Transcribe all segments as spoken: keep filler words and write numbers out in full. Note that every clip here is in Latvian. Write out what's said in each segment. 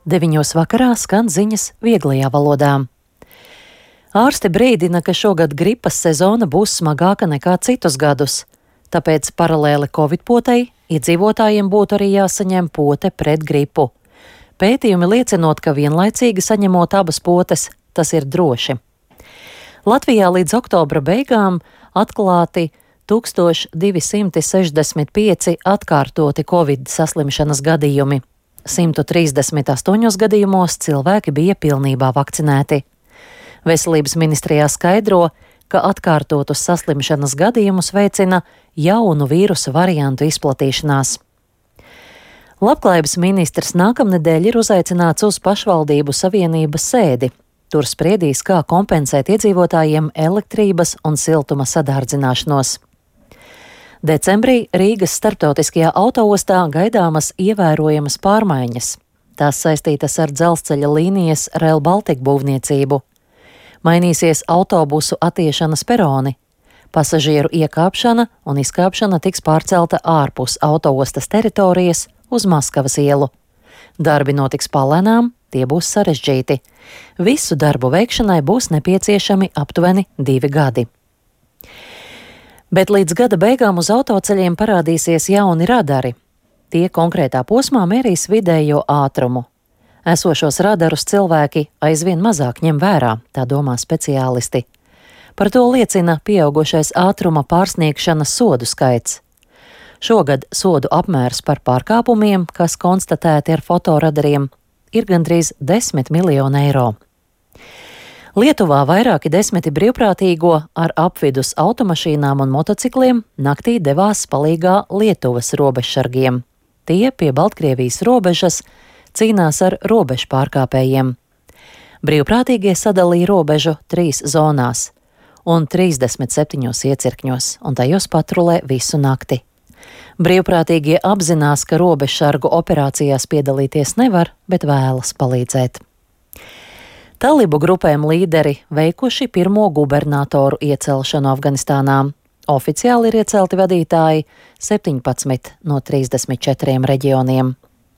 Deviņos vakarā skan ziņas vieglajā valodā. Ārsti brīdina, ka šogad gripas sezona būs smagāka nekā citus gadus, tāpēc paralēli Covid potei iedzīvotājiem būtu arī jāsaņem pote pret gripu. Pētījumi liecinot, ka vienlaicīgi saņemot abas potes, tas ir droši. Latvijā līdz oktobra beigām atklāti tūkstoš divi simti sešdesmit pieci atkārtoti Covid saslimšanas gadījumi. simt trīsdesmit astoņos gadījumos cilvēki bija pilnībā vakcinēti. Veselības ministrijā skaidro, ka atkārtotus saslimšanas gadījumus veicina jaunu vīrusa variantu izplatīšanās. Labklājības ministrs nākamnedēļ ir uzaicināts uz pašvaldību savienības sēdi. Tur spriedīs, kā kompensēt iedzīvotājiem elektrības un siltuma sadārdzināšanos. Decembrī Rīgas starptautiskajā autoostā gaidāmas ievērojamas pārmaiņas. Tās saistītas ar dzelzceļa līnijas Rail Baltica būvniecību. Mainīsies autobusu attiešanas peroni. Pasažieru iekāpšana un izkāpšana tiks pārcelta ārpus autoostas teritorijas uz Maskavas ielu. Darbi notiks palēnām, tie būs sarežģīti. Visu darbu veikšanai būs nepieciešami aptuveni divi gadi. Bet līdz gada beigām uz autoceļiem parādīsies jauni radari. Tie konkrētā posmā mērīs vidējo ātrumu. Esošos radarus cilvēki aizvien mazāk ņem vērā, tā domā speciālisti. Par to liecina pieaugušais ātruma pārsniegšanas sodu skaits. Šogad sodu apmērs par pārkāpumiem, kas konstatēti ar fotoradariem, ir gandrīz desmit miljoni eiro. Lietuvā vairāki desmiti brīvprātīgo ar apvidus automašīnām un motocikliem naktī devās palīgā Lietuvas robežsargiem. Tie pie Baltkrievijas robežas cīnās ar robežu pārkāpējiem. Brīvprātīgie sadalīja robežu trīs zonās un trīsdesmit septiņos iecirkņos, un tajos patrulē visu nakti. Brīvprātīgie apzinās, ka robežsargu operācijās piedalīties nevar, bet vēlas palīdzēt. Talibu grupēm līderi veikuši pirmo gubernatoru iecelšanu Afganistānā. Oficiāli ir iecelti vadītāji septiņpadsmit no trīsdesmit četriem reģioniem.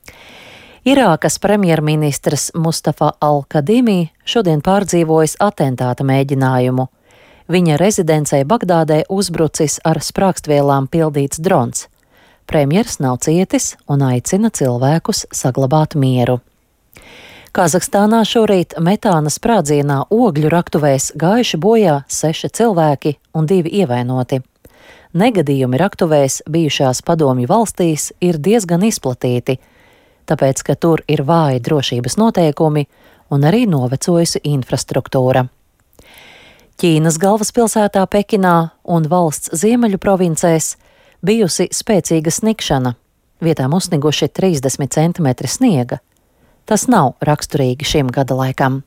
Irākas premjerministrs Mustafa Al-Kadimi šodien pārdzīvojis atentāta mēģinājumu. Viņa rezidencē Bagdādē uzbrucis ar sprākstvielām pildīts drons. Premjers nav cietis un aicina cilvēkus saglabāt mieru. Kazahstānā šorīt metāna sprādzienā ogļu raktuvēs gājuši bojā seši cilvēki un divi ievainoti. Negadījumi raktuvēs bijušās padomju valstīs ir diezgan izplatīti, tāpēc, ka tur ir vāji drošības noteikumi un arī novecojusi infrastruktūra. Ķīnas galvaspilsētā Pekinā un valsts ziemeļu provincēs bijusi spēcīga snikšana, vietām uzsniguši trīsdesmit centimetri sniega. Tas nav raksturīgi šim gada laikam.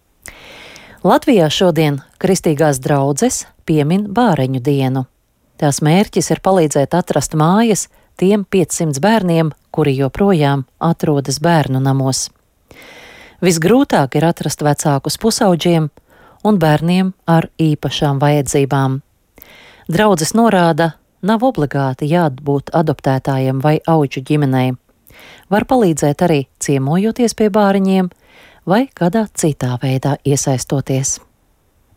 Latvijā šodien kristīgās draudzes piemin bāreņu dienu. Tās mērķis ir palīdzēt atrast mājas tiem piecsimt bērniem, kuri joprojām atrodas bērnu namos. Visgrūtāk ir atrast vecākus pusauģiem un bērniem ar īpašām vajadzībām. Draudzes norāda, nav obligāti jābūt adoptētājiem vai auģu ģimenei. Var palīdzēt arī ciemojoties pie bāriņiem vai kādā citā veidā iesaistoties.